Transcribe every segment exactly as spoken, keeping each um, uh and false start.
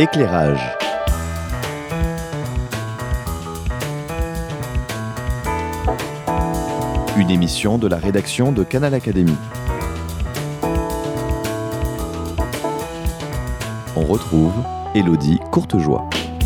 Éclairage. Une émission de la rédaction de Canal Académie. On retrouve Élodie Courtejoie.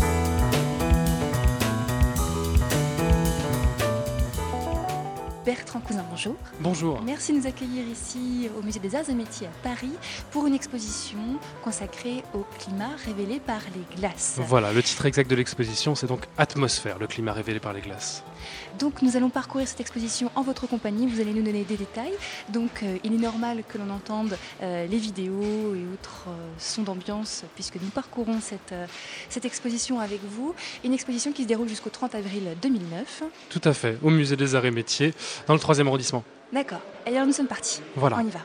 Bertrand Cousin, bonjour. Bonjour. Merci de nous accueillir ici au Musée des Arts et Métiers à Paris pour une exposition consacrée au climat révélé par les glaces. Voilà, le titre exact de l'exposition, c'est donc Atmosphère, le climat révélé par les glaces. Donc nous allons parcourir cette exposition en votre compagnie, vous allez nous donner des détails. Donc euh, il est normal que l'on entende euh, les vidéos et autres euh, sons d'ambiance puisque nous parcourons cette, euh, cette exposition avec vous. Une exposition qui se déroule jusqu'au trente avril deux mille neuf. Tout à fait, au Musée des Arts et Métiers, dans le troisième arrondissement. D'accord, et alors nous sommes partis, Voilà. On y va.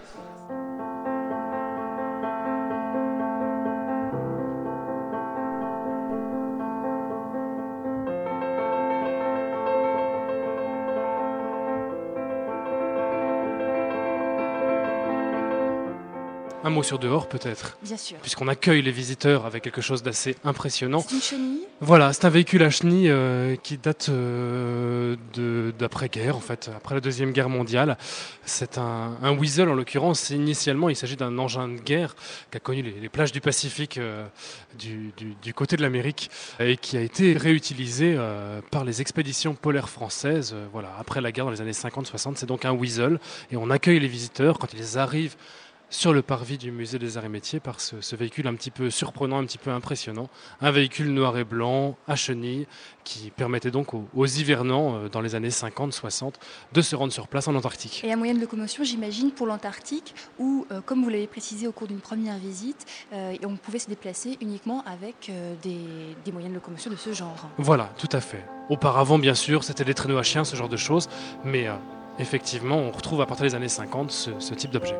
Un mot sur dehors peut-être, Bien sûr. puisqu'on accueille les visiteurs avec quelque chose d'assez impressionnant. C'est une chenille. Voilà, c'est un véhicule à chenille euh, qui date euh, de, d'après-guerre, en fait, après la Deuxième Guerre mondiale. C'est un, un Weasel en l'occurrence. Initialement, il s'agit d'un engin de guerre qui a connu les, les plages du Pacifique euh, du, du, du côté de l'Amérique et qui a été réutilisé euh, par les expéditions polaires françaises. Euh, voilà, après la guerre dans les années cinquante soixante, c'est donc un Weasel et on accueille les visiteurs quand ils arrivent sur le parvis du Musée des Arts et Métiers par ce, ce véhicule un petit peu surprenant, un petit peu impressionnant. Un véhicule noir et blanc à chenilles qui permettait donc aux, aux hivernants euh, dans les années cinquante soixante de se rendre sur place en Antarctique. Et un moyen de locomotion, j'imagine, pour l'Antarctique, où, euh, comme vous l'avez précisé au cours d'une première visite, euh, on pouvait se déplacer uniquement avec euh, des, des moyens de locomotion de ce genre. Voilà, tout à fait. Auparavant, bien sûr, c'était des traîneaux à chiens, ce genre de choses, mais euh, effectivement, on retrouve à partir des années cinquante ce, ce type d'objet.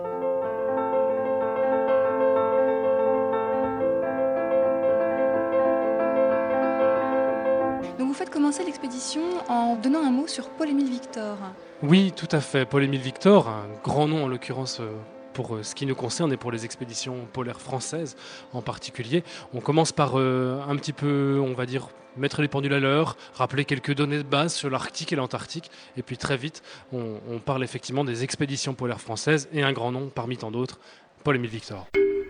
Donc vous faites commencer l'expédition en donnant un mot sur Paul-Émile Victor. Oui, tout à fait. Paul-Émile Victor, un grand nom en l'occurrence euh, pour euh, ce qui nous concerne et pour les expéditions polaires françaises en particulier. On commence par euh, un petit peu, on va dire, mettre les pendules à l'heure, rappeler quelques données de base sur l'Arctique et l'Antarctique. Et puis très vite, on, on parle effectivement des expéditions polaires françaises et un grand nom parmi tant d'autres, Paul-Émile Victor.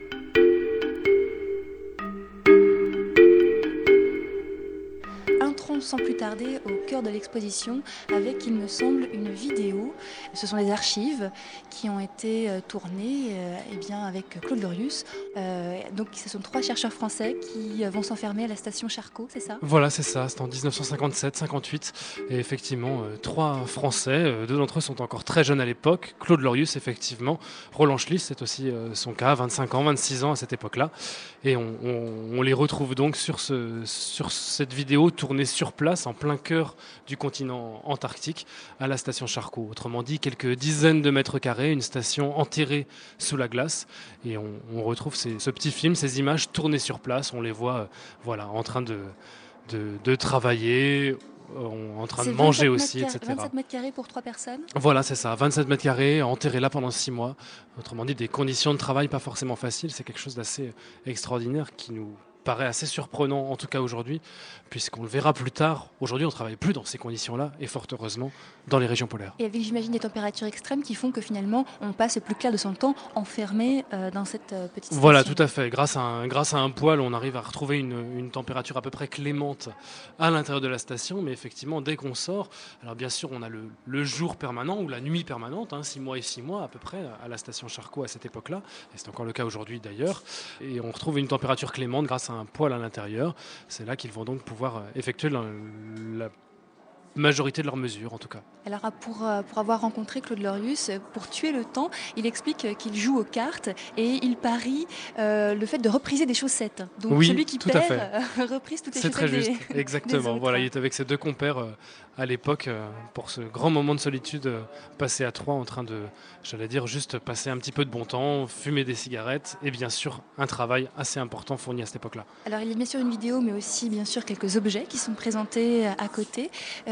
Entrons sans plus tarder au cœur de l'exposition avec, il me semble, une vidéo. Ce sont des archives qui ont été euh, tournées euh, eh bien, avec Claude Lorius. Euh, donc ce sont trois chercheurs français qui euh, vont s'enfermer à la station Charcot, c'est ça ? Voilà, c'est ça, c'est en dix-neuf cent cinquante-sept cinquante-huit. Et effectivement, euh, trois Français, euh, deux d'entre eux sont encore très jeunes à l'époque. Claude Lorius, effectivement. Roland Schliss, c'est aussi euh, son cas, vingt-cinq ans, vingt-six ans à cette époque-là. Et on, on, on les retrouve donc sur, ce, sur cette vidéo tournée sur place, en plein cœur du continent antarctique, à la station Charcot. Autrement dit, quelques dizaines de mètres carrés, une station enterrée sous la glace. Et on, on retrouve ces, ce petit film, ces images tournées sur place. On les voit euh, voilà, en train de, de, de travailler, euh, en train de manger aussi, et cetera. vingt-sept mètres carrés pour trois personnes ? Voilà, c'est ça, vingt-sept mètres carrés, enterrés là pendant six mois. Autrement dit, des conditions de travail pas forcément faciles. C'est quelque chose d'assez extraordinaire qui nous paraît assez surprenant, en tout cas aujourd'hui, puisqu'on le verra plus tard. Aujourd'hui, on ne travaille plus dans ces conditions-là, et fort heureusement, dans les régions polaires. Et avec, j'imagine, des températures extrêmes qui font que finalement, on passe le plus clair de son temps enfermé euh, dans cette euh, petite station. Voilà, tout à fait. Grâce à un, grâce à un poêle, on arrive à retrouver une, une température à peu près clémente à l'intérieur de la station, mais effectivement, dès qu'on sort, alors bien sûr, on a le, le jour permanent ou la nuit permanente, hein, six mois et six mois à peu près, à la station Charcot à cette époque-là, et c'est encore le cas aujourd'hui d'ailleurs, et on retrouve une température clémente grâce à un poêle à l'intérieur. C'est là qu'ils vont donc pouvoir effectuer la, la majorité de leurs mesures en tout cas. Alors pour, pour avoir rencontré Claude Lorius, pour tuer le temps, il explique qu'il joue aux cartes et il parie euh, le fait de repriser des chaussettes. Donc oui, celui qui tout perd à fait. euh, reprise toutes les C'est chaussettes. C'est très juste, des, exactement. des Voilà, il est avec ses deux compères euh, à l'époque euh, pour ce grand moment de solitude euh, passé à trois en train de, j'allais dire, juste passer un petit peu de bon temps, fumer des cigarettes et bien sûr un travail assez important fourni à cette époque-là. Alors il y a bien sûr une vidéo mais aussi bien sûr quelques objets qui sont présentés à côté. Euh,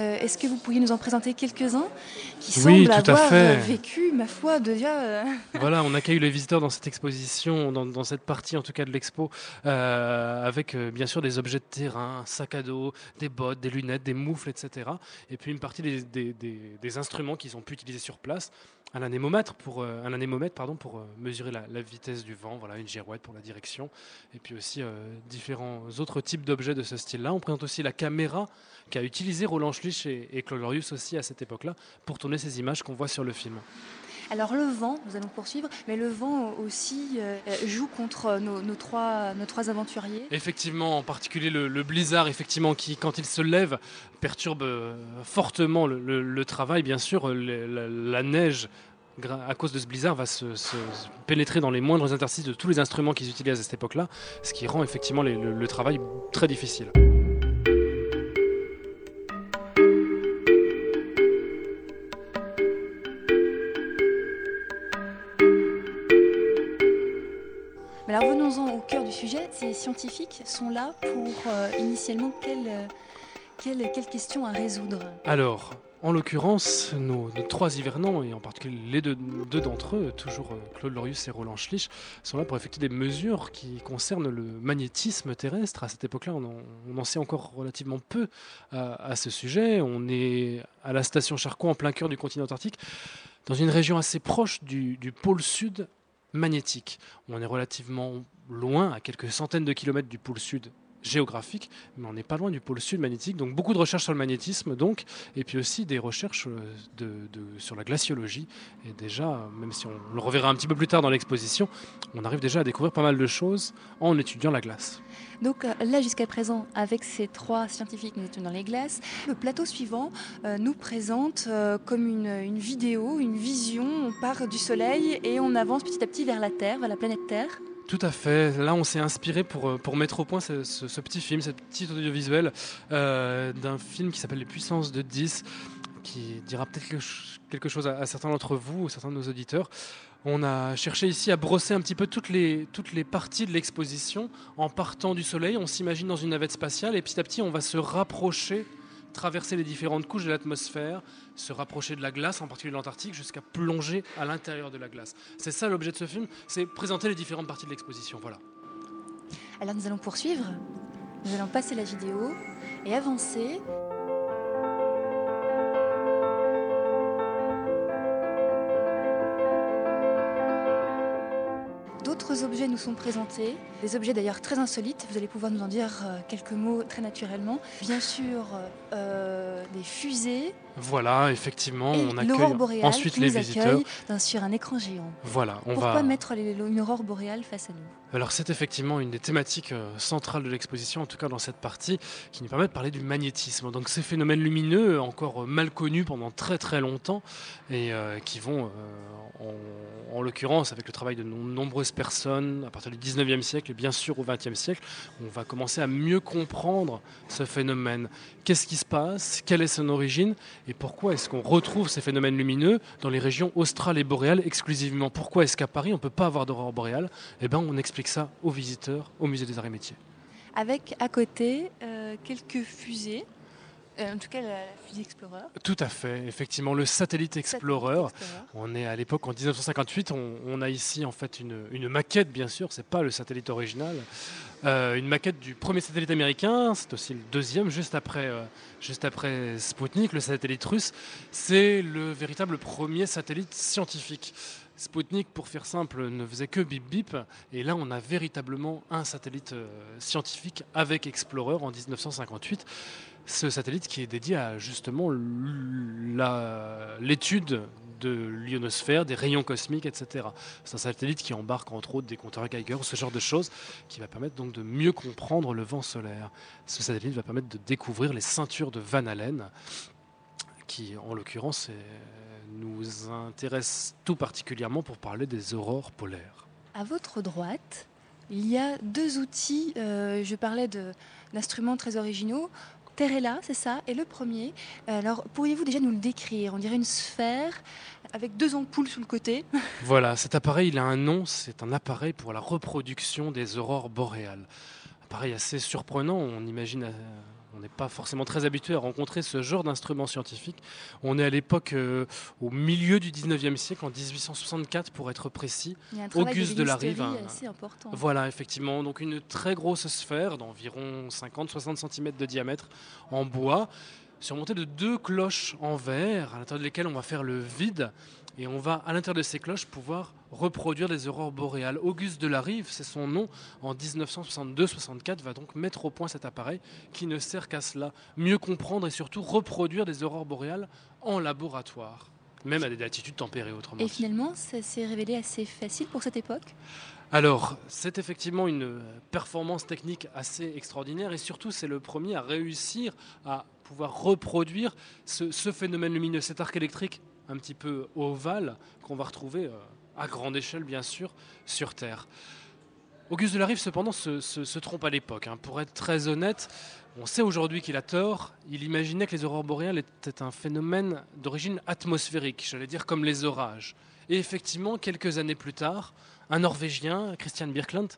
Euh, est-ce que vous pourriez nous en présenter quelques-uns qui Oui, semblent tout à avoir fait. euh, vécu, ma foi, déjà... euh, Voilà, on accueille les visiteurs dans cette exposition, dans, dans cette partie en tout cas de l'expo, euh, avec euh, bien sûr des objets de terrain, un sac à dos, des bottes, des lunettes, des moufles, et cetera. Et puis une partie des, des- des- des instruments qu'ils ont pu utiliser sur place, un anémomètre pour, euh, un anémomètre, pardon, pour euh, mesurer la, la vitesse du vent, voilà, une girouette pour la direction, et puis aussi euh, différents autres types d'objets de ce style-là. On présente aussi la caméra qu'a utilisée Roland Schlich et, et Claude Lorius aussi à cette époque-là pour tourner ces images qu'on voit sur le film. Alors le vent, nous allons poursuivre, mais le vent aussi euh, joue contre nos, nos trois, nos trois aventuriers. Effectivement, en particulier le, le blizzard, effectivement, qui, quand il se lève, perturbe euh, fortement le, le- le travail. Bien sûr, le- la, la neige, gra- à cause de ce blizzard, va se, se- se pénétrer dans les moindres interstices de tous les instruments qu'ils utilisent à cette époque-là, ce qui rend effectivement les- le, le travail très difficile. Mais alors venons-en au cœur du sujet. Ces scientifiques sont là pour euh, initialement quelle, euh, quelle, quelle question à résoudre? Alors, en l'occurrence, nos, nos trois hivernants, et en particulier les deux, deux d'entre eux, toujours euh, Claude Lorius et Roland Schlich, sont là pour effectuer des mesures qui concernent le magnétisme terrestre. À cette époque-là, on en, on en sait encore relativement peu à, à ce sujet. On est à la station Charcot, en plein cœur du continent antarctique, dans une région assez proche du, du pôle sud magnétique. On est relativement loin, à quelques centaines de kilomètres du pôle sud géographique, mais on n'est pas loin du pôle sud magnétique, donc beaucoup de recherches sur le magnétisme, donc, et puis aussi des recherches euh, de, de- sur la glaciologie. Et déjà, même si on le reverra un petit peu plus tard dans l'exposition, on arrive déjà à découvrir pas mal de choses en étudiant la glace. Donc euh, là, jusqu'à présent, avec ces trois scientifiques, nous étions dans les glaces. Le plateau suivant euh, nous présente euh, comme une, une vidéo, une vision. On part du Soleil et on avance petit à petit vers la Terre, vers la planète Terre. Tout à fait. Là, on s'est inspiré pour, euh, pour mettre au point ce, ce- ce petit film, ce petit audiovisuel euh, d'un film qui s'appelle Les Puissances de dix, qui dira peut-être quelque ch- quelque chose à, à certains d'entre vous, ou certains de nos auditeurs. On a cherché ici à brosser un petit peu toutes les, toutes les parties de l'exposition. En partant du Soleil, on s'imagine dans une navette spatiale et petit à petit, on va se rapprocher, traverser les différentes couches de l'atmosphère, se rapprocher de la glace, en particulier de l'Antarctique, jusqu'à plonger à l'intérieur de la glace. C'est ça l'objet de ce film, c'est présenter les différentes parties de l'exposition. Voilà. Alors nous allons poursuivre. Nous allons passer la vidéo et avancer. D'autres objets nous sont présentés, des objets d'ailleurs très insolites, vous allez pouvoir nous en dire euh, quelques mots très naturellement. Bien sûr, euh, des fusées Voilà, effectivement, et on l'aurore accueille boréale ensuite qui les nous visiteurs. accueille dans- sur un écran géant. Voilà, on Pourquoi va. mettre les- une aurore boréale face à nous? Alors c'est effectivement une des thématiques euh, centrales de l'exposition, en tout cas dans cette partie, qui nous permet de parler du magnétisme. Donc ces phénomènes lumineux, euh, encore euh, mal connus pendant très très longtemps, et euh, qui vont, euh, en, en l'occurrence, avec le travail de nom- nombreuses personnes, à partir du dix-neuvième siècle et bien sûr au vingtième siècle, on va commencer à mieux comprendre ce phénomène. Qu'est-ce qui se passe? Quelle est son origine? Et pourquoi est-ce qu'on retrouve ces phénomènes lumineux dans les régions australes et boréales exclusivement? Pourquoi est-ce qu'à Paris, on ne peut pas avoir d'aurore boréale? Eh bien, on explique ça aux visiteurs au Musée des Arts et Métiers. Avec à côté euh, quelques fusées, euh, en tout cas la, la fusée Explorer. Tout à fait, effectivement, le Satellite Explorer. Satellite Explorer. On est à l'époque en dix-neuf cent cinquante-huit, on, on a ici en fait une, une maquette, bien sûr, c'est pas le satellite original, Euh, une maquette du premier satellite américain, c'est aussi le deuxième, juste après, euh, juste après Sputnik, le satellite russe. C'est le véritable premier satellite scientifique. Sputnik, pour faire simple, ne faisait que bip bip, et là on a véritablement un satellite euh, scientifique avec Explorer en dix-neuf cent cinquante-huit. Ce satellite qui est dédié à justement l- la- l'étude de l'ionosphère, des rayons cosmiques, et cetera. C'est un satellite qui embarque entre autres des compteurs Geiger, ce genre de choses, qui va permettre donc de mieux comprendre le vent solaire. Ce satellite va permettre de découvrir les ceintures de Van Allen, qui en l'occurrence est- nous intéresse tout particulièrement pour parler des aurores polaires. À votre droite, il y a deux outils. euh, je parlais de- d'instruments très originaux. Terrella, c'est ça, et le premier. Alors, pourriez-vous déjà nous le décrire? On dirait une sphère avec deux ampoules sous le côté. Voilà, cet appareil, il a un nom, c'est un appareil pour la reproduction des aurores boréales. Appareil assez surprenant, on imagine, euh, on n'est pas forcément très habitué à rencontrer ce genre d'instrument scientifique. On est à l'époque, euh, au milieu du dix-neuvième siècle, en dix-huit cent soixante-quatre pour être précis. Il y a un travail Auguste de de la Rive, l'ébénisterie un- assez important. Voilà, effectivement, donc une très grosse sphère d'environ cinquante à soixante centimètres de diamètre en bois, surmontée de deux cloches en verre, à l'intérieur desquelles on va faire le vide, et on va, à l'intérieur de ces cloches, pouvoir reproduire des aurores boréales. Auguste de la Rive, c'est son nom, en dix-neuf cent soixante-deux soixante-quatre, va donc mettre au point cet appareil qui ne sert qu'à cela, mieux comprendre et surtout reproduire des aurores boréales en laboratoire, même à des latitudes tempérées autrement Et dit. finalement, ça s'est révélé assez facile pour cette époque. Alors, c'est effectivement une performance technique assez extraordinaire et surtout, c'est le premier à réussir à pouvoir reproduire ce, ce phénomène lumineux, cet arc électrique un petit peu ovale qu'on va retrouver euh, à grande échelle, bien sûr, sur Terre. Auguste de la Rive, cependant, se, se- se trompe à l'époque. hein. Pour être très honnête, on sait aujourd'hui qu'il a tort. Il imaginait que les aurores boréales étaient un phénomène d'origine atmosphérique, j'allais dire comme les orages. Et effectivement, quelques années plus tard, un Norvégien, Christian Birkeland,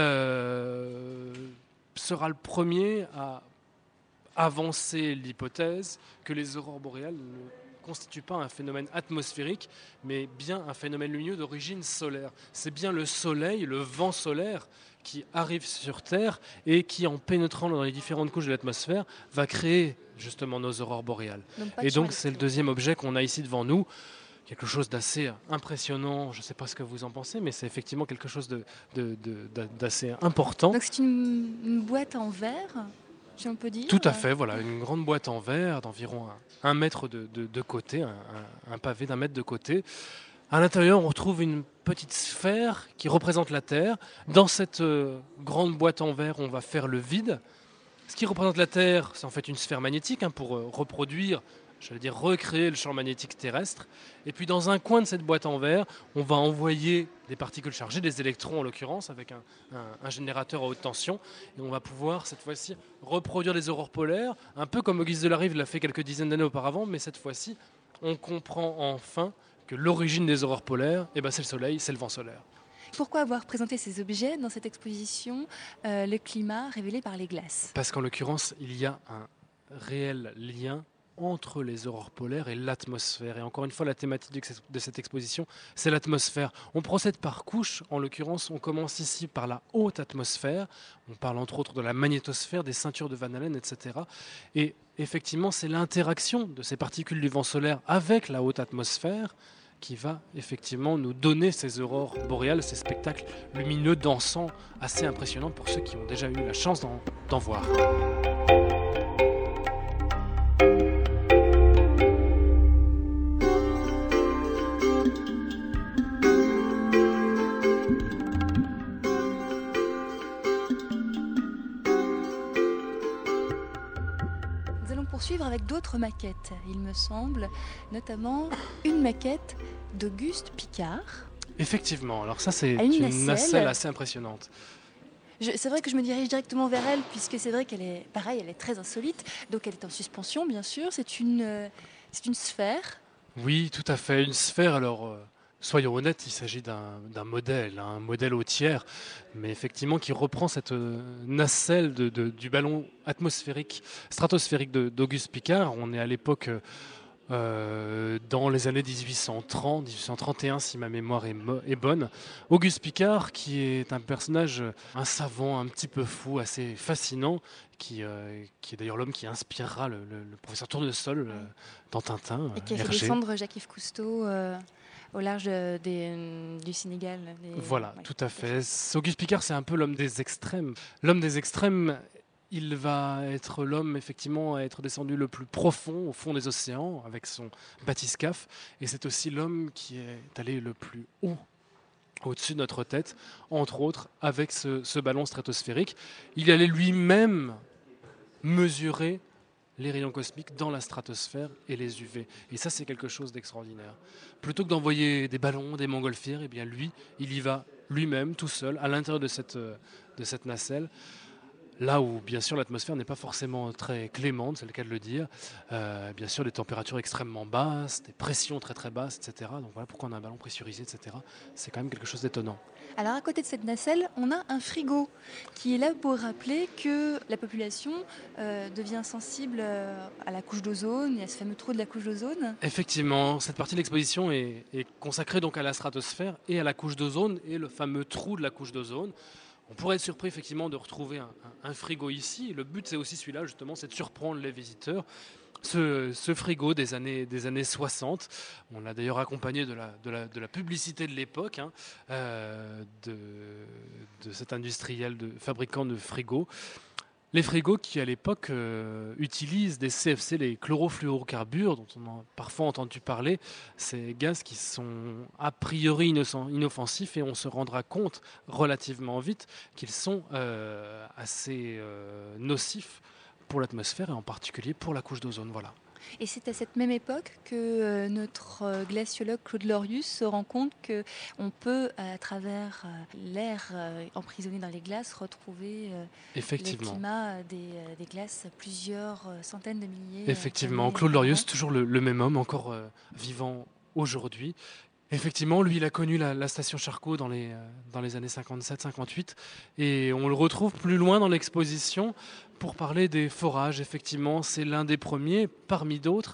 euh, sera le premier à avancer l'hypothèse que les aurores boréales ne constituent pas un phénomène atmosphérique, mais bien un phénomène lumineux d'origine solaire. C'est bien le soleil, le vent solaire qui arrive sur Terre et qui, en pénétrant dans les différentes couches de l'atmosphère, va créer justement nos aurores boréales. Donc pas de Et champ donc c'est le électrique. deuxième objet qu'on a ici devant nous, quelque chose d'assez impressionnant, je ne sais pas ce que vous en pensez, mais c'est effectivement quelque chose de- de- de- d'a- d'assez important. Donc c'est une, une boîte en verre, si on peut dire. Tout à fait, voilà, une grande boîte en verre d'environ un, un mètre de, de- de côté, un, un- un pavé d'un mètre de côté. À l'intérieur, on retrouve une petite sphère qui représente la Terre. Dans cette euh, grande boîte en verre, on va faire le vide. Ce qui représente la Terre, c'est en fait une sphère magnétique hein, pour euh, reproduire, j'allais dire recréer le champ magnétique terrestre. Et puis dans un coin de cette boîte en verre, on va envoyer des particules chargées, des électrons en l'occurrence, avec un, un- un générateur à haute tension. Et on va pouvoir cette fois-ci reproduire les aurores polaires, un peu comme Auguste de la Rive l'a fait quelques dizaines d'années auparavant, mais cette fois-ci, on comprend enfin que l'origine des aurores polaires, eh ben, c'est le Soleil, c'est le vent solaire. Pourquoi avoir présenté ces objets dans cette exposition, euh, le climat révélé par les glaces? Parce qu'en l'occurrence, il y a un réel lien entre les aurores polaires et l'atmosphère. Et encore une fois, la thématique de ce- de cette exposition, c'est l'atmosphère. On procède par couches. En l'occurrence, on commence ici par la haute atmosphère. On parle entre autres de la magnétosphère, des ceintures de Van Allen, et cetera. Et effectivement, c'est l'interaction de ces particules du vent solaire avec la haute atmosphère qui va effectivement nous donner ces aurores boréales, ces spectacles lumineux, dansants, assez impressionnants pour ceux qui ont déjà eu la chance d'en d'en voir. Nous allons poursuivre avec d'autres maquettes, il me semble, notamment une maquette d'Auguste Piccard. Effectivement, alors ça c'est À une une, nacelle. nacelle assez impressionnante. Je- C'est vrai que je me dirige directement vers elle, puisque c'est vrai qu'elle est, pareil, elle est très insolite. Donc elle est en suspension, bien sûr. C'est une, euh, c'est une sphère. Oui, tout à fait, une sphère, alors euh, soyons honnêtes, il s'agit d'un d'un modèle, hein, un modèle au tiers, mais effectivement qui reprend cette euh, nacelle de- de- du ballon atmosphérique, stratosphérique de- d'Auguste Piccard. On est à l'époque euh, euh, dans les années dix-huit cent trente, dix-huit cent trente et un si ma mémoire est, mo- est bonne. Auguste Piccard, qui est un personnage, euh, un savant un petit peu fou, assez fascinant, qui, euh, qui est d'ailleurs l'homme qui inspirera le, le- le professeur Tournesol euh, dans Tintin, Et qui a euh, fait Hergé. descendre Jacques-Yves Cousteau euh, au large euh, des, euh, du Sénégal. des- Voilà, ouais. tout à fait. Auguste Piccard, c'est un peu l'homme des extrêmes. L'homme des extrêmes, il va être l'homme, effectivement, à être descendu le plus profond, au fond des océans, avec son bathyscaphe. Et c'est aussi l'homme qui est allé le plus haut, au-dessus de notre tête, entre autres, avec ce, ce ballon stratosphérique. Il allait lui-même mesurer les rayons cosmiques dans la stratosphère et les U V. Et ça, c'est quelque chose d'extraordinaire. Plutôt que d'envoyer des ballons, des montgolfières, eh bien lui, il y va lui-même, tout seul, à l'intérieur de cette, euh, de cette nacelle. Là où, bien sûr, l'atmosphère n'est pas forcément très clémente, c'est le cas de le dire. Euh, bien sûr, des températures extrêmement basses, des pressions très très basses, et cetera. Donc voilà pourquoi on a un ballon pressurisé, et cetera. C'est quand même quelque chose d'étonnant. Alors à côté de cette nacelle, on a un frigo qui est là pour rappeler que la population euh, devient sensible euh, à la couche d'ozone et à ce fameux trou de la couche d'ozone. Effectivement, cette partie de l'exposition est, est consacrée donc à la stratosphère et à la couche d'ozone et le fameux trou de la couche d'ozone. On pourrait être surpris effectivement de retrouver un, un, un frigo ici. Le but c'est aussi celui-là justement, c'est de surprendre les visiteurs. Ce, ce frigo des années, des années soixante, on l'a d'ailleurs accompagné de la, de, la, de la publicité de l'époque, hein, euh, de, de cet industriel, de fabricant de frigos. Les frigos qui, à l'époque, euh, utilisent des C F C, les chlorofluorocarbures, dont on a parfois entendu parler, ces gaz qui sont a priori inoffensifs et on se rendra compte relativement vite qu'ils sont euh, assez euh, nocifs pour l'atmosphère et en particulier pour la couche d'ozone. Voilà. Et c'est à cette même époque que euh, notre euh, glaciologue Claude Lorius se rend compte qu'on peut, à travers euh, l'air euh, emprisonné dans les glaces, retrouver euh, Effectivement. le climat des, euh, des glaces plusieurs euh, centaines de milliers. Effectivement, d'années Claude Lorius, avant. toujours le, le même homme, encore euh, vivant aujourd'hui. Effectivement, lui, il a connu la, la station Charcot dans les, euh, dans les années cinquante-sept cinquante-huit et on le retrouve plus loin dans l'exposition pour parler des forages. Effectivement, c'est l'un des premiers, parmi d'autres,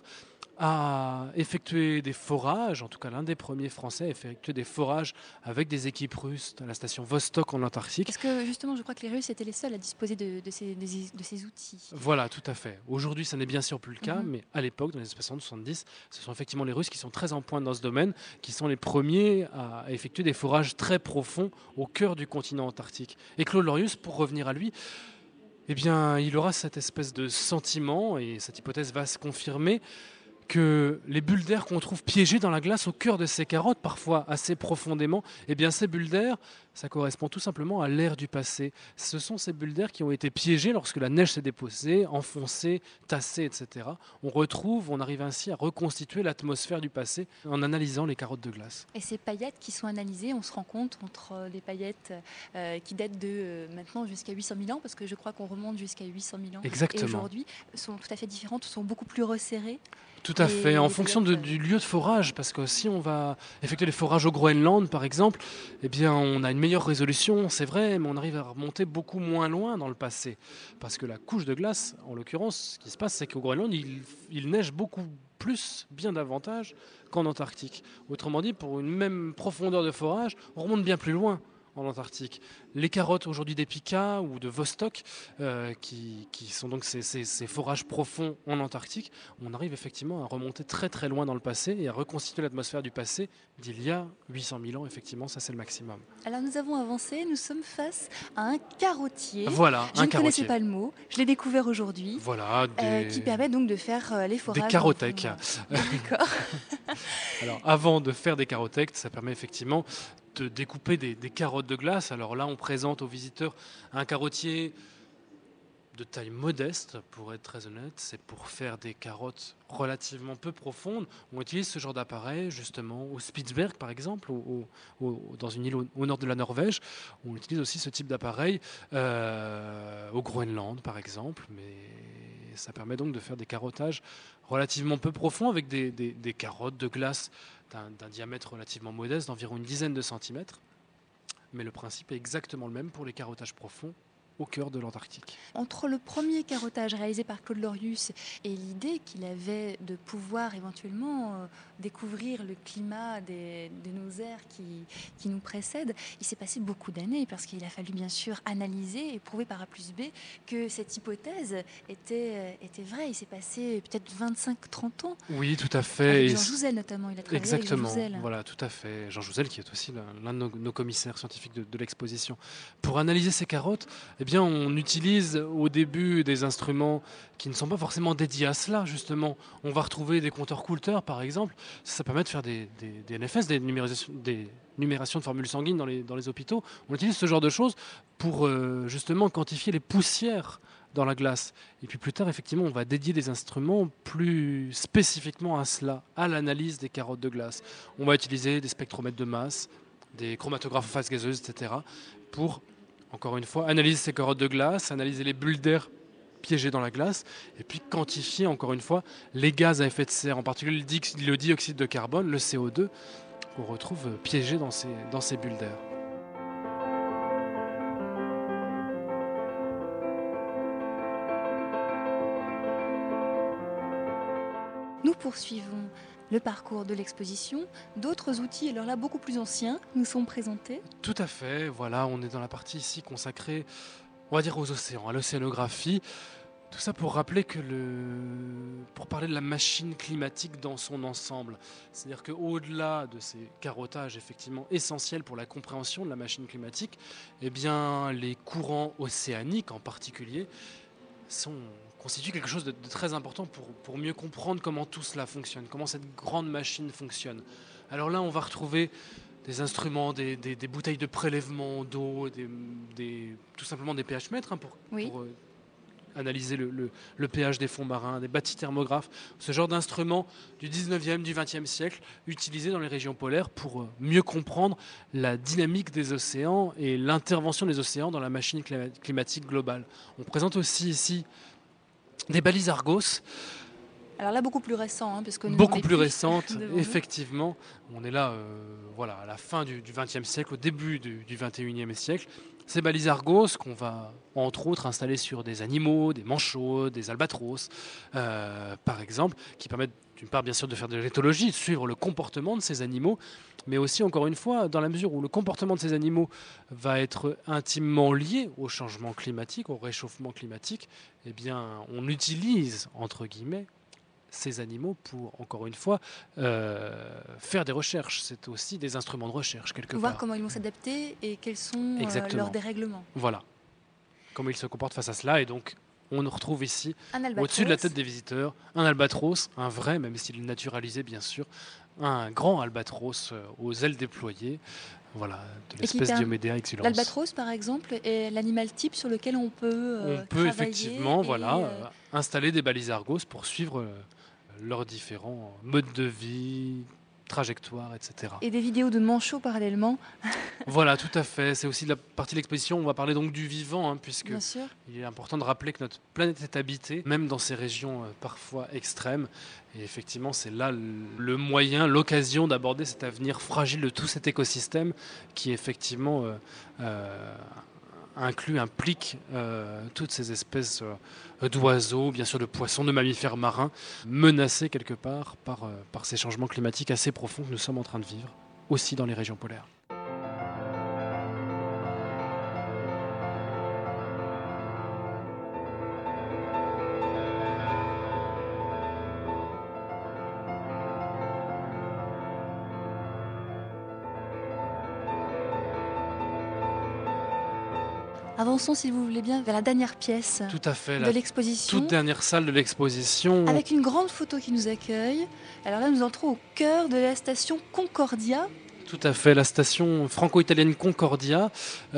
à effectuer des forages, en tout cas l'un des premiers Français à effectuer des forages avec des équipes russes à la station Vostok en Antarctique. Parce que justement, je crois que les Russes étaient les seuls à disposer de, de, ces, de, de ces outils. Voilà, tout à fait. Aujourd'hui, ça n'est bien sûr plus le cas, Mhm. mais à l'époque, dans les années soixante soixante-dix, ce sont effectivement les Russes qui sont très en pointe dans ce domaine, qui sont les premiers à effectuer des forages très profonds au cœur du continent antarctique. Et Claude Lorius, pour revenir à lui, eh bien, il aura cette espèce de sentiment, et cette hypothèse va se confirmer, que les bulles d'air qu'on trouve piégées dans la glace au cœur de ces carottes, parfois assez profondément, eh bien ces bulles d'air, ça correspond tout simplement à l'air du passé. Ce sont ces bulles d'air qui ont été piégées lorsque la neige s'est déposée, enfoncée, tassée, et cetera. On retrouve, on arrive ainsi à reconstituer l'atmosphère du passé en analysant les carottes de glace. Et ces paillettes qui sont analysées, on se rend compte entre des paillettes euh, qui datent de euh, maintenant jusqu'à huit cent mille ans, parce que je crois qu'on remonte jusqu'à huit cent mille ans. Exactement. Et aujourd'hui, sont tout à fait différentes, sont beaucoup plus resserrées. Tout à Et fait, en les fonction de, paillettes, du lieu de forage, parce que si on va effectuer des forages au Groenland, par exemple, eh bien, on a une meilleure résolution, c'est vrai, mais on arrive à remonter beaucoup moins loin dans le passé. Parce que la couche de glace, en l'occurrence, ce qui se passe, c'est qu'au Groenland, il, il neige beaucoup plus, bien davantage, qu'en Antarctique. Autrement dit, pour une même profondeur de forage, on remonte bien plus loin en Antarctique. Les carottes aujourd'hui d'Epica ou de Vostok, euh, qui, qui sont donc ces, ces, ces forages profonds en Antarctique, on arrive effectivement à remonter très très loin dans le passé et à reconstituer l'atmosphère du passé d'il y a huit cent mille ans, effectivement, ça c'est le maximum. Alors nous avons avancé, nous sommes face à un carottier. Voilà, Je un ne connaissais carottier. pas le mot, je l'ai découvert aujourd'hui. Voilà, des... Euh, qui permet donc de faire euh, les forages. Des carothèques. D'accord. Alors avant de faire des carothèques, ça permet effectivement de découper des, des carottes de glace. Alors là, on présente aux visiteurs un carottier de taille modeste, pour être très honnête. C'est pour faire des carottes relativement peu profondes. On utilise ce genre d'appareil justement au Spitsberg, par exemple, au, au, au, dans une île au, au nord de la Norvège. On utilise aussi ce type d'appareil euh, au Groenland, par exemple. Mais ça permet donc de faire des carottages relativement peu profonds avec des, des, des carottes de glace d'un, d'un diamètre relativement modeste, d'environ une dizaine de centimètres. Mais le principe est exactement le même pour les carottages profonds au cœur de l'Antarctique. Entre le premier carottage réalisé par Claude Lorius et l'idée qu'il avait de pouvoir éventuellement euh, découvrir le climat des, de nos airs qui, qui nous précèdent, il s'est passé beaucoup d'années parce qu'il a fallu bien sûr analyser et prouver par A plus B que cette hypothèse était, était vraie. Il s'est passé peut-être vingt-cinq trente ans. Oui, tout à fait. Avec Et Jean Jouzel notamment, il a travaillé exactement, avec Jean Jouzel. Voilà, tout à fait. Jean Jouzel qui est aussi l'un de nos, nos commissaires scientifiques de, de l'exposition. Pour analyser ces carottes, eh bien, on utilise au début des instruments qui ne sont pas forcément dédiés à cela, justement. On va retrouver des compteurs Coulter, par exemple. Ça, ça permet de faire des, des, des N F S, des numérations, des numérations de formules sanguines dans les, dans les hôpitaux. On utilise ce genre de choses pour euh, justement quantifier les poussières dans la glace. Et puis plus tard, effectivement, on va dédier des instruments plus spécifiquement à cela, à l'analyse des carottes de glace. On va utiliser des spectromètres de masse, des chromatographes en phase gazeuse, et cetera, pour encore une fois, analyser ces carottes de glace, analyser les bulles d'air piégées dans la glace, et puis quantifier, encore une fois, les gaz à effet de serre, en particulier le, dix- le dioxyde de carbone, le C O deux, qu'on retrouve piégé dans ces, dans ces bulles d'air. Nous poursuivons le parcours de l'exposition. D'autres outils, alors là beaucoup plus anciens, nous sont présentés. Tout à fait, voilà, on est dans la partie ici consacrée, on va dire aux océans, à l'océanographie. Tout ça pour rappeler que le... pour parler de la machine climatique dans son ensemble. C'est-à-dire qu'au-delà de ces carottages effectivement essentiels pour la compréhension de la machine climatique, eh bien, les courants océaniques en particulier sont, constituent quelque chose de, de très important pour, pour mieux comprendre comment tout cela fonctionne, comment cette grande machine fonctionne. Alors là, on va retrouver des instruments, des, des, des bouteilles de prélèvement d'eau, des, des, tout simplement des pH-mètres hein, pour, Oui. pour euh, analyser le, le, le pH des fonds marins, des bathyshermographes, ce genre d'instruments du dix-neuvième, du vingtième siècle, utilisés dans les régions polaires pour euh, mieux comprendre la dynamique des océans et l'intervention des océans dans la machine clim- climatique globale. On présente aussi ici des balises Argos, Alors là beaucoup plus récent, hein, parce que nous beaucoup on est plus récentes, devant nous. effectivement. On est là euh, voilà, à la fin du vingtième siècle, au début du, du vingt et unième siècle. Ces balises Argos qu'on va, entre autres, installer sur des animaux, des manchots, des albatros, euh, par exemple, qui permettent d'une part, bien sûr, de faire de l'éthologie, de suivre le comportement de ces animaux, mais aussi, encore une fois, dans la mesure où le comportement de ces animaux va être intimement lié au changement climatique, au réchauffement climatique, eh bien, on utilise, entre guillemets, ces animaux pour, encore une fois, euh, faire des recherches. C'est aussi des instruments de recherche, quelque Voir part. comment ils vont s'adapter et quels sont euh, Exactement. leurs dérèglements. Voilà. Comment ils se comportent face à cela. Et donc, on retrouve ici, Un albatros. au-dessus de la tête des visiteurs, un albatros, un vrai, même s'il est naturalisé, bien sûr, un grand albatros euh, aux ailes déployées, voilà, de Et qui l'espèce permet- Diomedea exulans. L'albatros, par exemple, est l'animal type sur lequel on peut euh, On peut travailler effectivement et, voilà, euh, euh, installer des balises Argos pour suivre euh, leurs différents modes de vie, trajectoires, et cetera. et des vidéos de manchots parallèlement, Voilà, tout à fait. C'est aussi la partie de l'exposition. On va parler donc du vivant, hein, puisque bien sûr. il est important de rappeler que notre planète est habitée, même dans ces régions euh, parfois extrêmes. Et effectivement, c'est là le, le moyen, l'occasion d'aborder cet avenir fragile de tout cet écosystème qui effectivement euh, euh, inclut, implique euh, toutes ces espèces euh, d'oiseaux, bien sûr de poissons, de mammifères marins, menacés quelque part par, euh, par ces changements climatiques assez profonds que nous sommes en train de vivre, aussi dans les régions polaires. Avançons, si vous voulez bien, vers la dernière pièce Tout à fait, de la l'exposition, toute dernière salle de l'exposition. avec une grande photo qui nous accueille. Alors là, nous entrons au cœur de la station Concordia. Tout à fait, la station franco-italienne Concordia,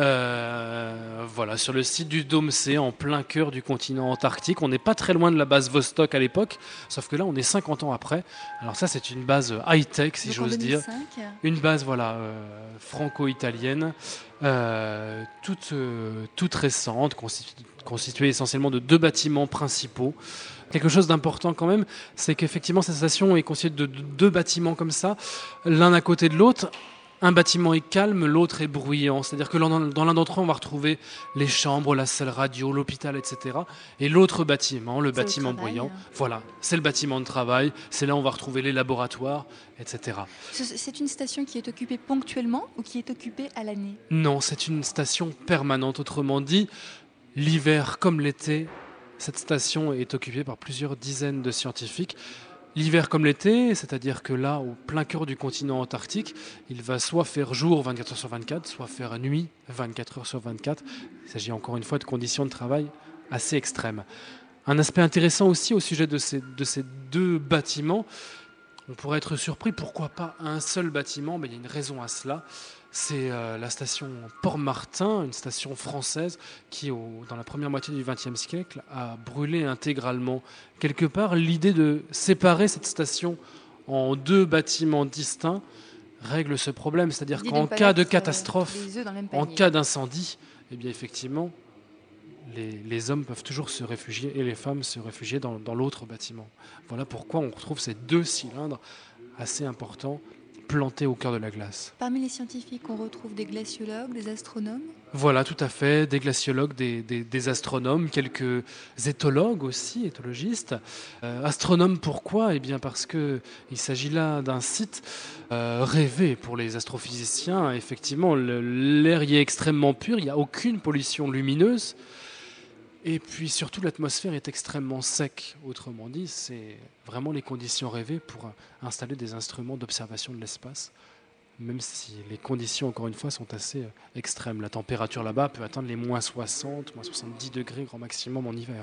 euh, voilà, sur le site du Dôme C, en plein cœur du continent antarctique. On n'est pas très loin de la base Vostok à l'époque, sauf que là, on est cinquante ans après. Alors ça, c'est une base high-tech, si Donc en j'ose dire. deux mille cinq. Une base voilà, euh, franco-italienne, euh, toute, euh, toute récente, constitu- constituée essentiellement de deux bâtiments principaux. Quelque chose d'important quand même, c'est qu'effectivement cette station est constituée de de deux bâtiments comme ça, l'un à côté de l'autre. Un bâtiment est calme, l'autre est bruyant. C'est-à-dire que dans dans l'un d'entre eux, on va retrouver les chambres, la salle radio, l'hôpital, et cetera. Et l'autre bâtiment, le C'est le bâtiment travail. bruyant, voilà, c'est le bâtiment de travail. C'est là où on va retrouver les laboratoires, et cetera. Ce- C'est une station qui est occupée ponctuellement ou qui est occupée à l'année? Non, c'est une station permanente. Autrement dit, l'hiver comme l'été, cette station est occupée par plusieurs dizaines de scientifiques. L'hiver comme l'été, c'est-à-dire que là, au plein cœur du continent antarctique, il va soit faire jour vingt-quatre heures sur vingt-quatre, soit faire nuit vingt-quatre heures sur vingt-quatre. Il s'agit encore une fois de conditions de travail assez extrêmes. Un aspect intéressant aussi au sujet de ces, de ces deux bâtiments, on pourrait être surpris, pourquoi pas un seul bâtiment? Ben, il y a une raison à cela. C'est euh, la station Port-Martin, une station française qui, au- dans la première moitié du vingtième siècle, a brûlé intégralement. Quelque part, l'idée de séparer cette station en deux bâtiments distincts règle ce problème. C'est-à-dire L'idée de qu'en ne pas cas de mettre, euh, catastrophe, les œufs dans le même en panier. cas d'incendie, eh bien effectivement, les, les hommes peuvent toujours se réfugier et les femmes se réfugier dans, dans l'autre bâtiment. Voilà pourquoi on retrouve ces deux cylindres assez importants plantés au cœur de la glace. Parmi les scientifiques, on retrouve des glaciologues, des astronomes. Voilà, tout à fait, des glaciologues, des, des, des astronomes, quelques éthologues aussi, éthologistes. Euh, astronomes, pourquoi ? Eh bien parce qu'il s'agit là d'un site euh, rêvé pour les astrophysiciens. Effectivement, le, l'air y est extrêmement pur, il n'y a aucune pollution lumineuse. Et puis surtout, l'atmosphère est extrêmement sec. Autrement dit, c'est vraiment les conditions rêvées pour installer des instruments d'observation de l'espace. Même si les conditions, encore une fois, sont assez extrêmes. La température là-bas peut atteindre les moins soixante, moins soixante-dix degrés grand maximum en hiver.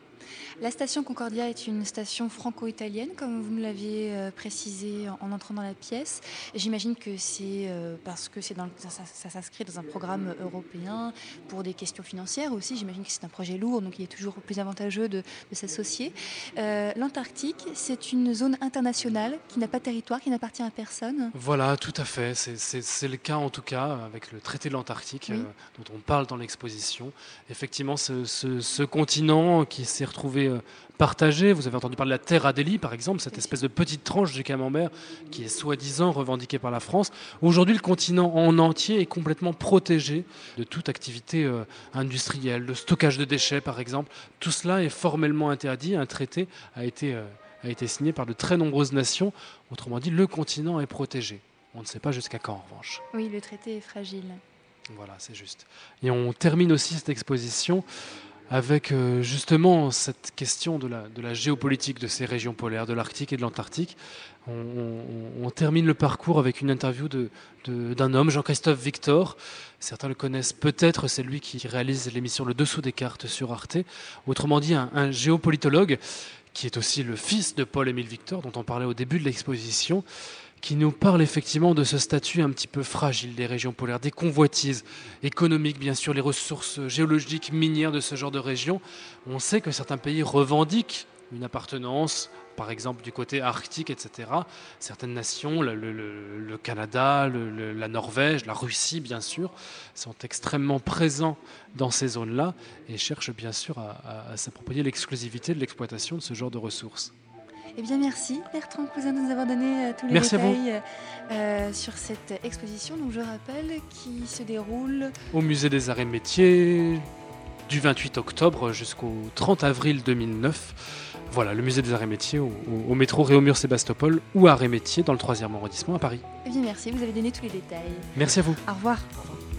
La station Concordia est une station franco-italienne, comme vous me l'aviez euh, précisé en, en entrant dans la pièce. J'imagine que c'est euh, parce que c'est dans, ça, ça, ça s'inscrit dans un programme européen pour des questions financières aussi. J'imagine que c'est un projet lourd, donc il est toujours plus avantageux de, de s'associer. Euh, L'Antarctique, c'est une zone internationale qui n'a pas de territoire, qui n'appartient à personne. Voilà, tout à fait. C'est, c'est, c'est le cas en tout cas avec le traité de l'Antarctique, oui. euh, dont on parle dans l'exposition. Effectivement, ce, ce, ce continent qui s'est retrouvé partagé. Vous avez entendu parler de la Terre Adélie, par exemple, cette espèce de petite tranche du camembert qui est soi-disant revendiquée par la France. Aujourd'hui, le continent en entier est complètement protégé de toute activité euh, industrielle, de stockage de déchets, par exemple. Tout cela est formellement interdit. Un traité a été, euh, a été signé par de très nombreuses nations. Autrement dit, le continent est protégé. On ne sait pas jusqu'à quand, en revanche. Oui, le traité est fragile. Voilà, c'est juste. Et on termine aussi cette exposition avec euh, justement cette question de la, de la géopolitique de ces régions polaires, de l'Arctique et de l'Antarctique. On, on, on termine le parcours avec une interview de, de, d'un homme, Jean-Christophe Victor. Certains le connaissent peut-être, c'est lui qui réalise l'émission Le Dessous des cartes sur Arte. Autrement dit, un, un géopolitologue qui est aussi le fils de Paul-Émile Victor, dont on parlait au début de l'exposition, qui nous parle effectivement de ce statut un petit peu fragile des régions polaires, des convoitises économiques, bien sûr, les ressources géologiques, minières de ce genre de régions. On sait que certains pays revendiquent une appartenance, par exemple du côté arctique, et cetera. Certaines nations, le, le, le Canada, le, le, la Norvège, la Russie, bien sûr, sont extrêmement présents dans ces zones-là et cherchent bien sûr à, à, à s'approprier l'exclusivité de l'exploitation de ce genre de ressources. Eh bien, merci Bertrand Cousin de nous avoir donné euh, tous les merci détails euh, sur cette exposition, donc je rappelle, qui se déroule au Musée des Arts et Métiers du vingt-huit octobre jusqu'au trente avril deux mille neuf. Voilà, le Musée des Arts et Métiers au, au, au métro Réaumur-Sébastopol ou Arts et Métiers dans le troisième arrondissement à Paris. Eh bien, merci, vous avez donné tous les détails. Merci à vous. Au revoir. Au revoir.